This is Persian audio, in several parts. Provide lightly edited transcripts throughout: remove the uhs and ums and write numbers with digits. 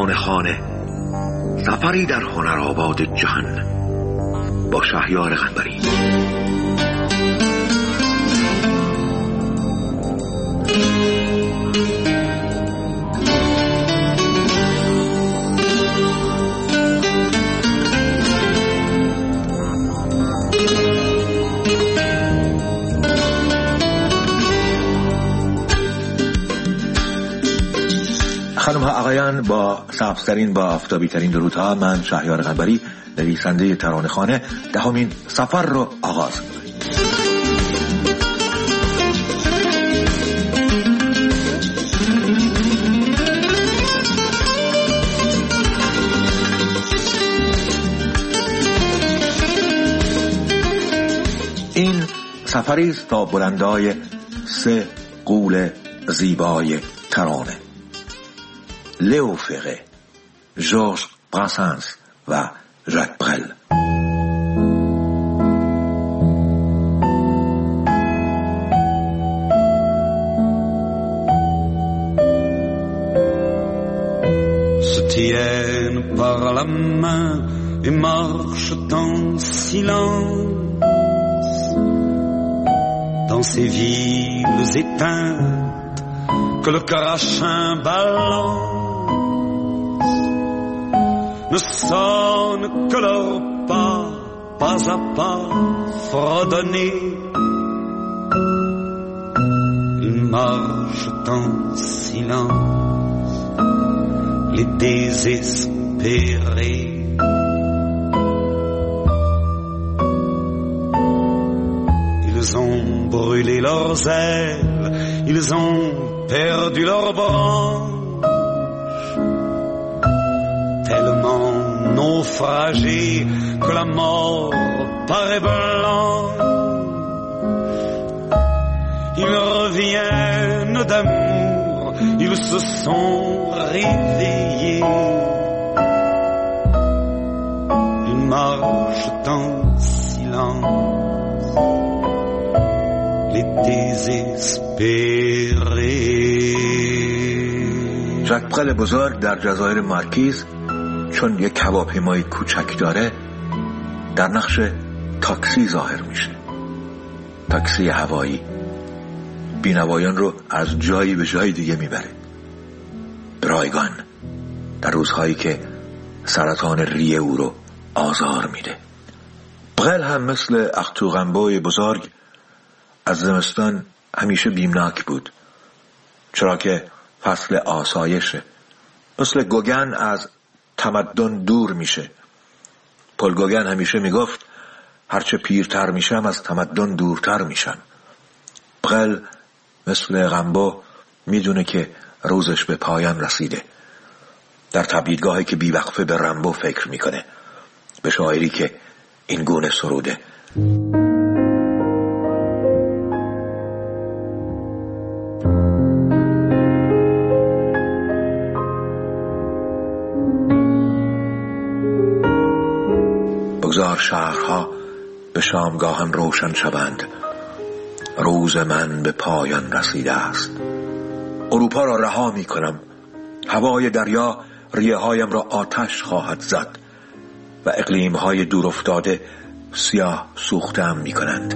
ترانه‌خانه، سفری در هنرآباد جهان با شهریار قنبری. خانم ها آقایان، با سبزترین با آفتابی ترین درودها، من شهریار قنبری نویسنده ترانه‌خانه دهمین سفر رو آغاز می‌کنم. این سفری است تا بلندای 3 غول زیبای ترانه: لیو فقه، ژورژ براسانس و ژاک برل. Se tiennent par la main et marchent en silence dans ces villes éteintes que le crachin balance. Ne sonne que leurs pas à pas fredonnés. Ils marchent en silence, les désespérés. Ils ont brûlé leurs ailes, ils ont perdu leurs branches, tellement naufragés que la mort paraît blanche. Ils reviennent d'amour, ils se sont réveillés. Ils marchent en silence, les désespérés. ژاک برل بزرگ در جزایر مارکیز چون یک هواپیمای کوچک داره در نقش تاکسی ظاهر میشه. تاکسی هوایی بینوایان رو از جایی به جای دیگه میبره. برایگان در روزهایی که سرطان ریه او رو آزار میده. برل هم مثل اختوغنبوی بزرگ از زمستان همیشه بیمناک بود، چرا که فصل آسایشه. مثل گوگن از تمدن دور میشه. پل گوگن همیشه میگفت هرچه پیرتر میشم از تمدن دورتر میشم. برل مثل غنبو میدونه که روزش به پایان رسیده. در تبعیدگاهی که بیوقفه به رنبو فکر میکنه، به شاعری که این گونه سروده: بگذار شهرها به شامگاهم روشن شوند، روز من به پایان رسیده است. اروپا را رها می کنم، هوای دریا ریه هایم را آتش خواهد زد و اقلیم های دور افتاده سیاه سوختم می کنند.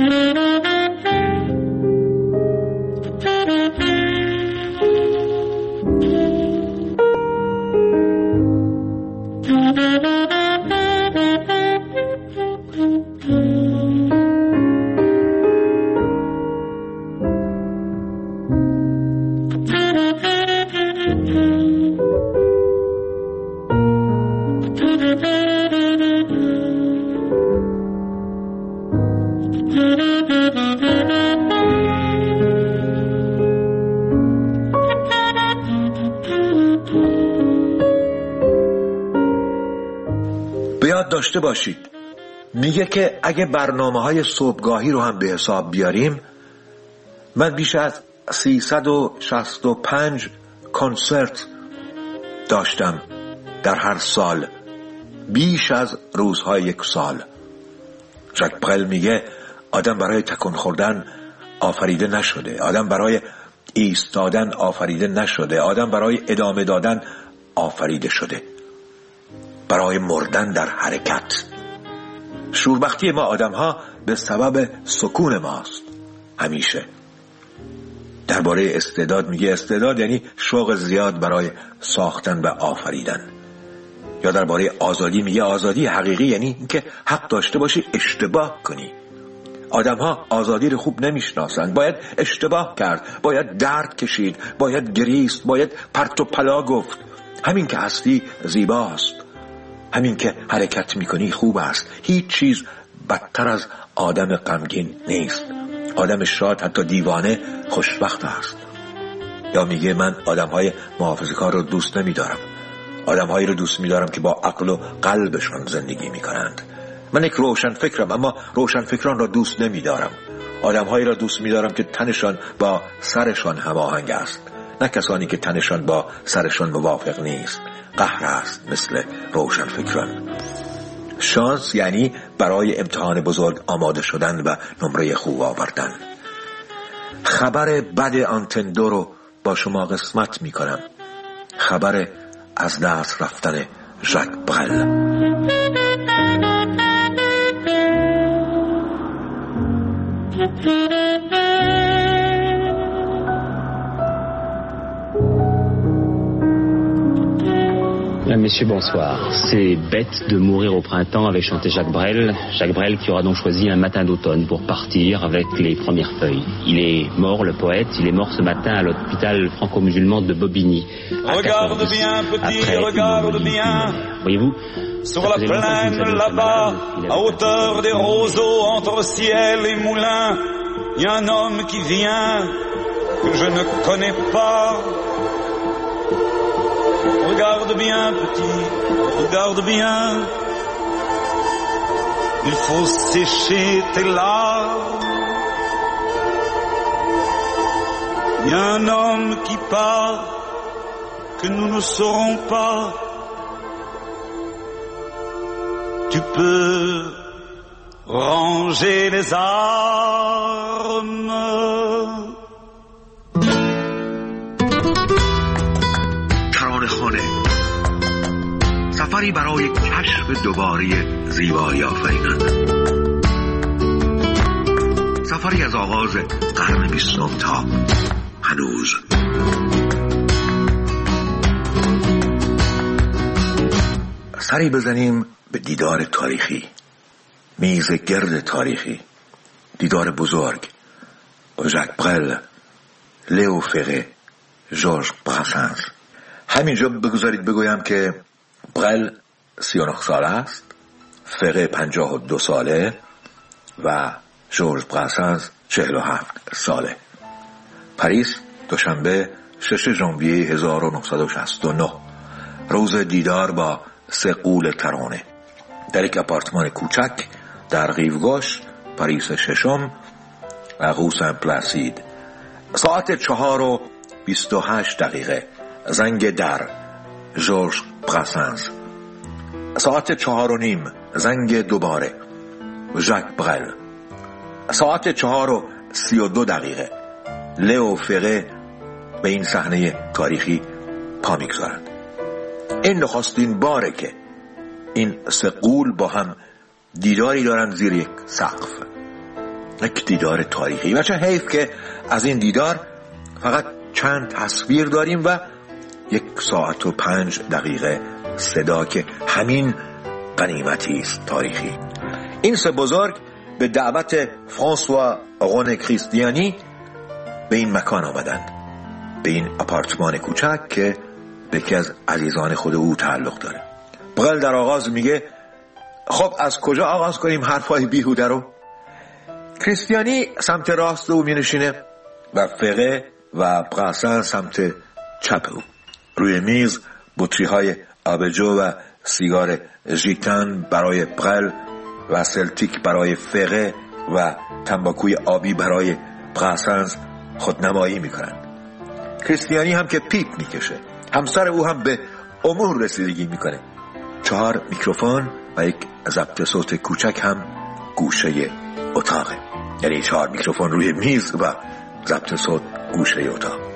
بیاد داشته باشید میگه که اگه برنامه‌های صبحگاهی رو هم به حساب بیاریم، من بیش از 365 کنسرت داشتم در هر سال، بیش از روزهای یک سال. ژاک برل میگه آدم برای تکون خوردن آفریده نشده، آدم برای ایستادن آفریده نشده، آدم برای ادامه دادن آفریده شده، برای مردن در حرکت. شوربختی ما آدم‌ها به سبب سکون ماست. همیشه درباره استعداد میگه استعداد یعنی شوق زیاد برای ساختن و آفریدن. یا درباره آزادی میگه آزادی حقیقی یعنی اینکه حق داشته باشی اشتباه کنی. آدم‌ها آزادی رو خوب نمیشناسند. باید اشتباه کرد، باید درد کشید، باید گریست، باید پرت و پلا گفت. همین که هستی زیباست، همین که حرکت میکنی خوب است. هیچ چیز بدتر از آدم غمگین نیست. آدم شاد حتی دیوانه خوشبخت است. یا میگه من آدم‌های محافظه‌کار رو دوست نمیدارم. آدم‌هایی رو دوست میدارم که با عقل و قلبشان زندگی میکنند. من یک روشن فکرم اما روشن فکران را دوست نمیدارم. آدم‌هایی را دوست میدارم که تنشان با سرشان هماهنگ است، نه کسانی که تنشان با سرشان موافق نیست. قهر است مثل روشن فکران. شانس یعنی برای امتحان بزرگ آماده شدن و نمره خوب آوردن. خبر بد آنتن 2 رو با شما قسمت می کنم. خبر از دست رفتن ژاک برل. Messieurs, bonsoir. C'est bête de mourir au printemps, avait chanté Jacques Brel. Jacques Brel qui aura donc choisi un matin d'automne pour partir avec les premières feuilles. Il est mort, le poète, il est mort ce matin à l'hôpital franco-musulman de Bobigny. Regarde bien, petit, regarde bien. Voyez-vous, sur la plaine là-bas, à hauteur des roseaux, entre ciel et moulin, il y a un homme qui vient, que je ne connais pas. Regarde bien, petit, regarde bien. Il faut sécher tes larmes. Il y a un homme qui part, que nous ne saurons pas. Tu peux ranger les armes. خانه سفری برای کشف دوباره زیبایی آفرینان. سفری از آغاز قرن 20 تا هنوز. سری بزنیم به دیدار تاریخی، میز گرد تاریخی، دیدار بزرگ. ژاک برل، لیو فره، ژورژ براسانس. همینجا بگذارید بگویم که برل 39 ساله است، فره 52 ساله و ژورژ براسانس 47 ساله. پاریس، دوشنبه 6 ژانویه 1969، روز دیدار با سه غول ترانه در یک آپارتمان کوچک در ریوگوش، پاریس ششم، رو سن پلاسید. ساعت 4:28 زنگ در. ژورژ براسانس. ساعت 4:30 زنگ دوباره. ژاک برل. ساعت 4:32 لیو فره به این صحنه تاریخی پا میگذارند. این نخستین باره که این سه غول با هم دیداری دارند زیر یک سقف. یک دیدار تاریخی. و چه حیف که از این دیدار فقط چند تصویر داریم و 1 ساعت و 5 دقیقه صدا که همین غنیمتی است تاریخی. این سه بزرگ به دعوت فرانسوا رونه کریستیانی به این مکان آمدند، به این آپارتمان کوچک که به یکی از عزیزان خود او تعلق داره. برل در آغاز میگه خب از کجا آغاز کنیم حرفای بیهوده رو؟ کریستیانی سمت راست او مینشینه و فره و براسانس سمت چپ او. روی میز بطری های آبجو و سیگار ژیتان برای برل و سلتیک برای فره و تنباکوی آبی برای براسانس خودنمایی میکنند. کریستیانی هم که پیپ میکشه. همسر او هم به امور رسیدگی میکنه. 4 میکروفون و یک ضبط صوت کوچک هم گوشه اتاقه. یعنی 4 میکروفون روی میز و ضبط صوت گوشه اتاق.